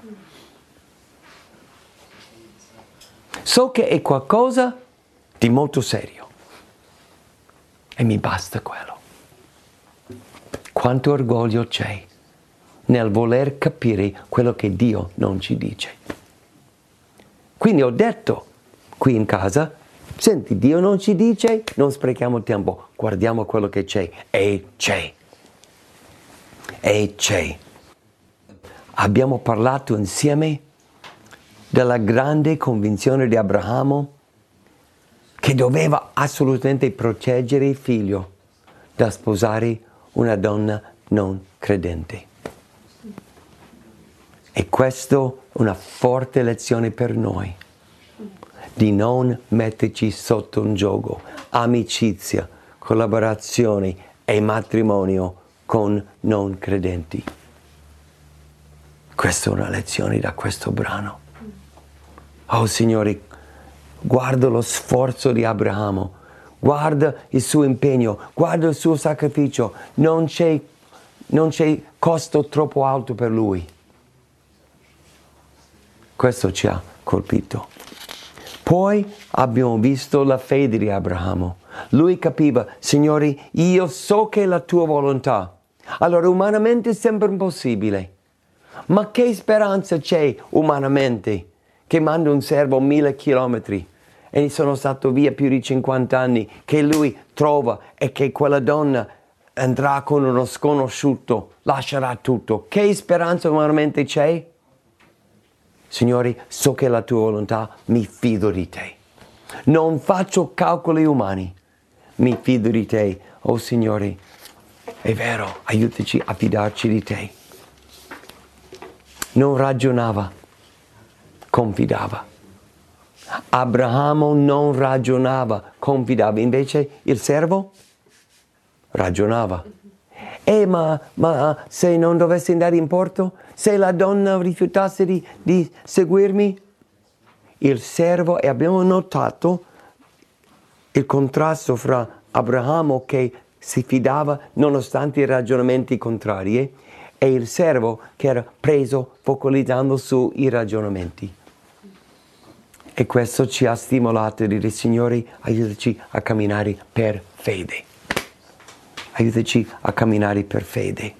So che è qualcosa di molto serio. E mi basta quello. Quanto orgoglio c'è nel voler capire quello che Dio non ci dice. Quindi ho detto qui in casa, senti, Dio non ci dice, non sprechiamo tempo, guardiamo quello che c'è. E c'è. E c'è. Abbiamo parlato insieme della grande convinzione di Abramo che doveva assolutamente proteggere il figlio da sposare una donna non credente. E questo è una forte lezione per noi, di non metterci sotto un gioco, amicizia, collaborazione e matrimonio con non credenti. Questa è una lezione da questo brano. Oh Signore, guarda lo sforzo di Abramo, guarda il suo impegno, guarda il suo sacrificio, non c'è, non c'è costo troppo alto per lui. Questo ci ha colpito. Poi abbiamo visto la fede di Abramo. Lui capiva, Signore, io so che è la tua volontà. Allora umanamente sembra impossibile. Ma che speranza c'è umanamente che manda un servo mille chilometri e sono stato via più di cinquanta anni, che lui trova e che quella donna andrà con uno sconosciuto, lascerà tutto. Che speranza umanamente c'è? Signore, so che è la tua volontà, mi fido di te. Non faccio calcoli umani, mi fido di te. Oh Signore, è vero, aiutaci a fidarci di te. Non ragionava, confidava. Abramo non ragionava, confidava. Invece il servo ragionava. Eh, ma, ma se non dovessi andare in porto? Se la donna rifiutasse di, di seguirmi? Il servo, e abbiamo notato il contrasto fra Abramo che si fidava nonostante i ragionamenti contrari e il servo che era preso focalizzando sui ragionamenti. E questo ci ha stimolato a dire, Signore, aiutaci a camminare per fede. Aiutaci a camminare per fede.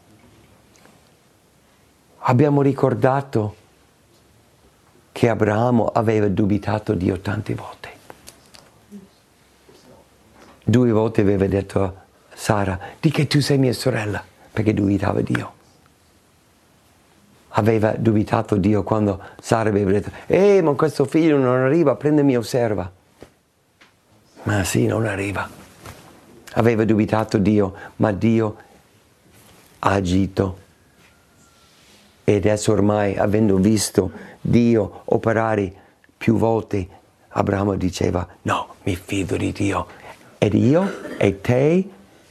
Abbiamo ricordato che Abramo aveva dubitato di Dio tante volte. Due volte aveva detto a Sara, di che tu sei mia sorella, perché dubitava di Dio. Aveva dubitato Dio quando Sara aveva detto, eh, ma questo figlio non arriva, prendimi osserva. Ma sì, non arriva. Aveva dubitato Dio, ma Dio ha agito. E adesso ormai, avendo visto Dio operare più volte, Abramo diceva, no, mi fido di Dio. Ed io e te,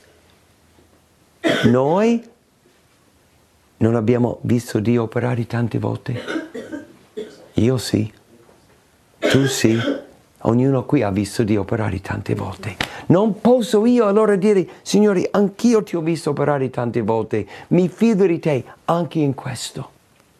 noi non abbiamo visto Dio operare tante volte? Io sì, tu sì, ognuno qui ha visto Dio operare tante volte. Non posso io allora dire, Signore, anch'io ti ho visto operare tante volte, mi fido di te anche in questo.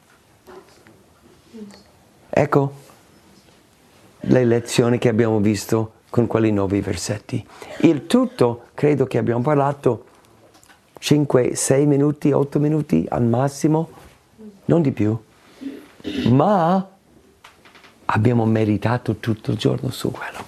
Ecco le lezioni che abbiamo visto con quei nove versetti. Il tutto, credo che abbiamo parlato cinque, sei minuti, otto minuti al massimo, non di più. Ma abbiamo meditato tutto il giorno su quello.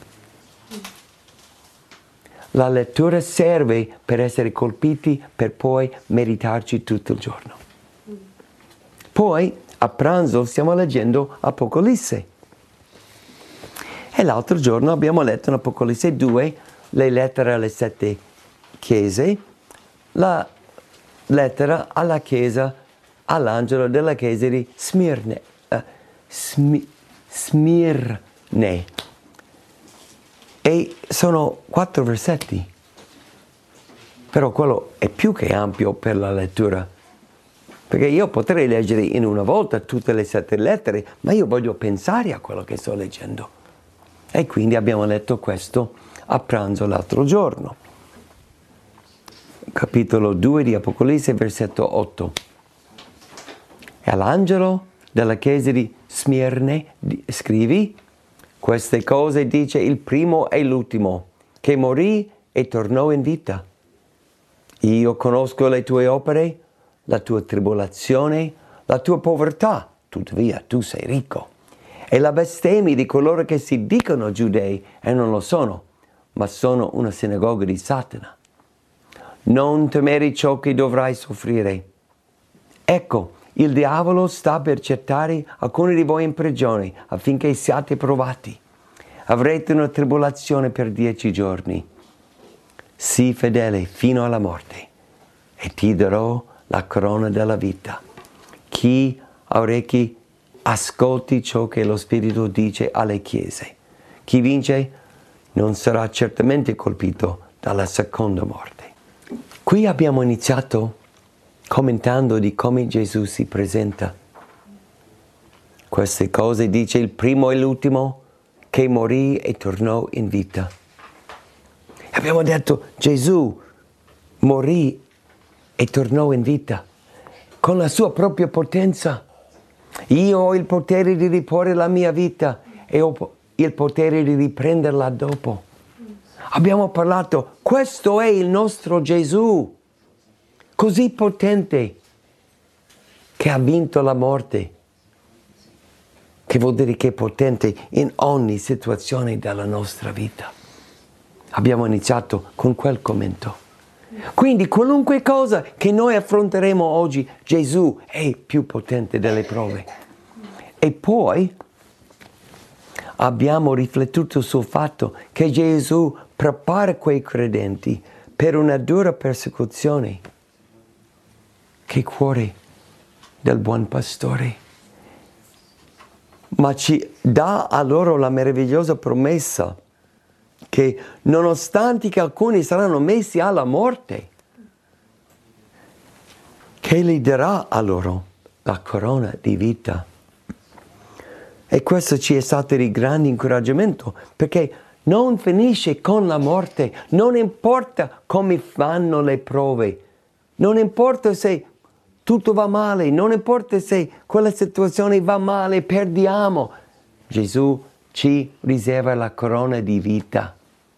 La lettura serve per essere colpiti, per poi meditarci tutto il giorno. Poi, a pranzo, stiamo leggendo Apocalisse. E l'altro giorno abbiamo letto in Apocalisse due le lettere alle sette chiese, la lettera alla chiesa, all'angelo della chiesa di Smirne. Uh, Smi, Smirne. E sono quattro versetti. Però quello è più che ampio per la lettura. Perché io potrei leggere in una volta tutte le sette lettere, ma io voglio pensare a quello che sto leggendo. E quindi abbiamo letto questo a pranzo l'altro giorno. Capitolo due di Apocalisse, versetto otto. E all'angelo della chiesa di Smirne scrivi, queste cose dice il primo e l'ultimo, che morì e tornò in vita. Io conosco le tue opere, la tua tribolazione, la tua povertà, tuttavia tu sei ricco. E la bestemmia di coloro che si dicono giudei e non lo sono, ma sono una sinagoga di Satana. Non temere ciò che dovrai soffrire. Ecco, il diavolo sta per gettare alcuni di voi in prigione affinché siate provati. Avrete una tribolazione per dieci giorni. Sii fedele fino alla morte e ti darò la corona della vita. Chi ha orecchi, ascolti ciò che lo Spirito dice alle chiese. Chi vince non sarà certamente colpito dalla seconda morte. Qui abbiamo iniziato commentando di come Gesù si presenta. Queste cose dice il primo e l'ultimo, che morì e tornò in vita. Abbiamo detto Gesù morì e tornò in vita con la sua propria potenza. Io ho il potere di riporre la mia vita e ho il potere di riprenderla dopo. Abbiamo parlato, questo è il nostro Gesù, così potente, che ha vinto la morte, che vuol dire che è potente in ogni situazione della nostra vita. Abbiamo iniziato con quel commento. Quindi qualunque cosa che noi affronteremo oggi, Gesù è più potente delle prove. E poi abbiamo riflettuto sul fatto che Gesù prepara quei credenti per una dura persecuzione. Che cuore del buon pastore. Ma ci dà a loro la meravigliosa promessa che nonostante che alcuni saranno messi alla morte, che gli darà a loro la corona di vita. E questo ci è stato di grande incoraggiamento, perché non finisce con la morte, non importa come fanno le prove, non importa se tutto va male, non importa se quella situazione va male, perdiamo. Gesù ci riserva la corona di vita.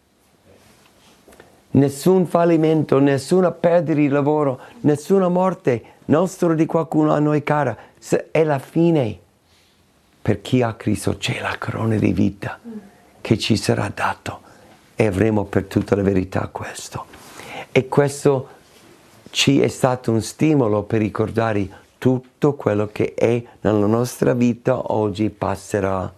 Nessun fallimento, nessuna perdita di lavoro, nessuna morte nostra di qualcuno a noi cara. È la fine. Per chi ha Cristo c'è la corona di vita che ci sarà dato e avremo per tutta la verità questo. E questo ci è stato un stimolo per ricordare tutto quello che è nella nostra vita oggi passerà.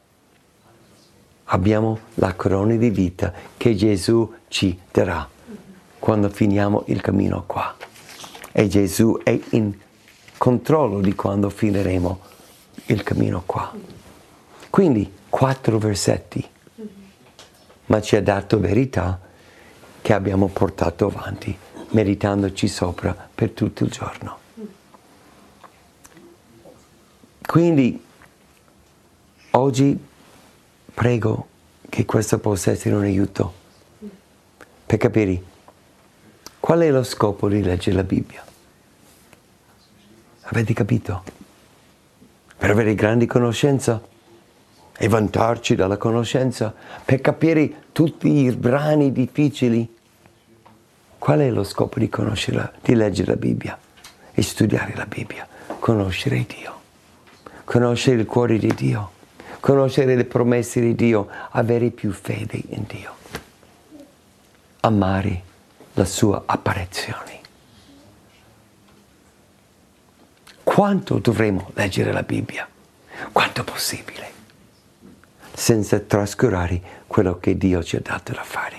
Abbiamo la corona di vita che Gesù ci darà quando finiamo il cammino qua. E Gesù è in controllo di quando finiremo il cammino qua. Quindi quattro versetti, ma ci ha dato verità che abbiamo portato avanti, meditandoci sopra per tutto il giorno. Quindi oggi prego che questo possa essere un aiuto per capire qual è lo scopo di leggere la Bibbia. Avete capito? Per avere grandi conoscenza e vantarci dalla conoscenza, per capire tutti i brani difficili. Qual è lo scopo di conoscere, di leggere la Bibbia e studiare la Bibbia? Conoscere Dio, conoscere il cuore di Dio, conoscere le promesse di Dio, avere più fede in Dio, amare la sua apparizione. Quanto dovremo leggere la Bibbia? Quanto possibile, senza trascurare quello che Dio ci ha dato da fare.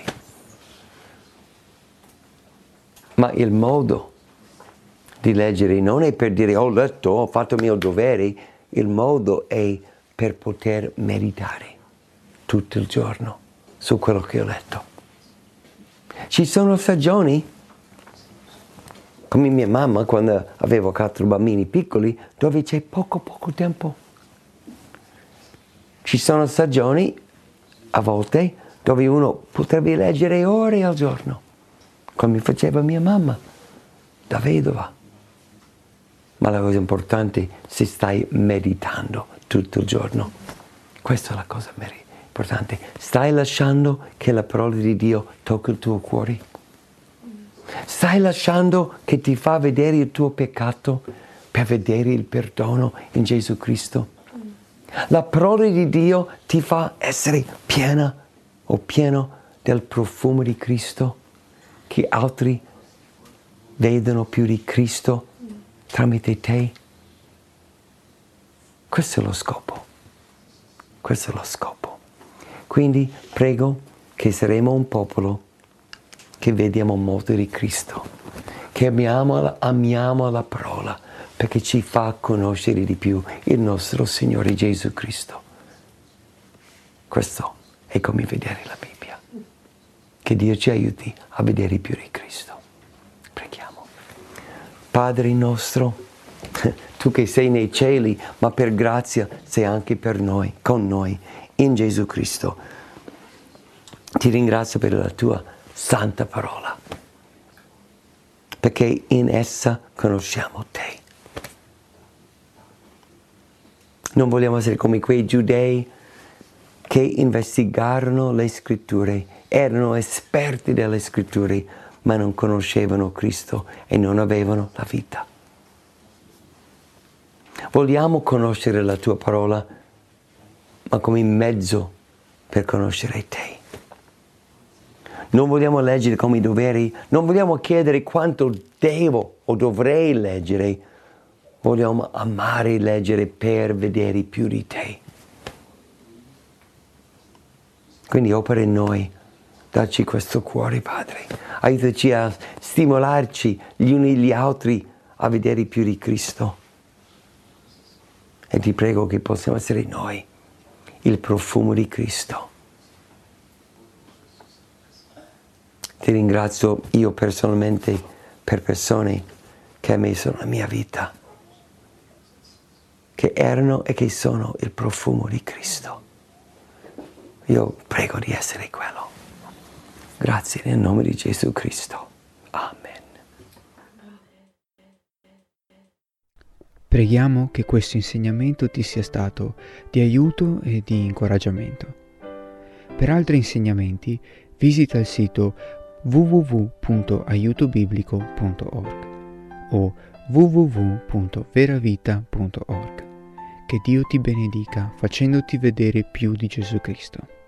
Ma il modo di leggere non è per dire ho letto, ho fatto il mio dovere, il modo è per poter meditare tutto il giorno su quello che ho letto. Ci sono stagioni, come mia mamma quando avevo quattro bambini piccoli, dove c'è poco poco tempo. Ci sono stagioni, a volte, dove uno potrebbe leggere ore al giorno, come faceva mia mamma, da vedova. Ma la cosa importante è se stai meditando tutto il giorno. Questa è la cosa importante. Stai lasciando che la parola di Dio tocchi il tuo cuore? Stai lasciando che ti fa vedere il tuo peccato per vedere il perdono in Gesù Cristo? La parola di Dio ti fa essere piena o pieno del profumo di Cristo, che altri vedono più di Cristo tramite te? Questo è lo scopo. Questo è lo scopo. Quindi prego che saremo un popolo che vediamo molto di Cristo, che amiamo, amiamo la parola, perché ci fa conoscere di più il nostro Signore Gesù Cristo. Questo è come vedere la Bibbia. Che Dio ci aiuti a vedere più di Cristo. Preghiamo. Padre nostro, tu che sei nei cieli, ma per grazia sei anche per noi, con noi, in Gesù Cristo. Ti ringrazio per la tua santa parola, perché in essa conosciamo te. Non vogliamo essere come quei giudei che investigarono le scritture, erano esperti delle scritture, ma non conoscevano Cristo e non avevano la vita. Vogliamo conoscere la tua parola, ma come mezzo per conoscere te. Non vogliamo leggere come i doveri, non vogliamo chiedere quanto devo o dovrei leggere, vogliamo amare e leggere per vedere più di te. Quindi opera in noi, dacci questo cuore, Padre. Aiutaci a stimolarci gli uni gli altri a vedere più di Cristo. E ti prego che possiamo essere noi il profumo di Cristo. Ti ringrazio io personalmente per persone che hai messo nella mia vita, che erano e che sono il profumo di Cristo. Io prego di essere quello. Grazie nel nome di Gesù Cristo. Amen. Preghiamo che questo insegnamento ti sia stato di aiuto e di incoraggiamento. Per altri insegnamenti visita il sito w w w punto aiuto biblico punto org o w w w punto veravita punto org. Che Dio ti benedica facendoti vedere più di Gesù Cristo.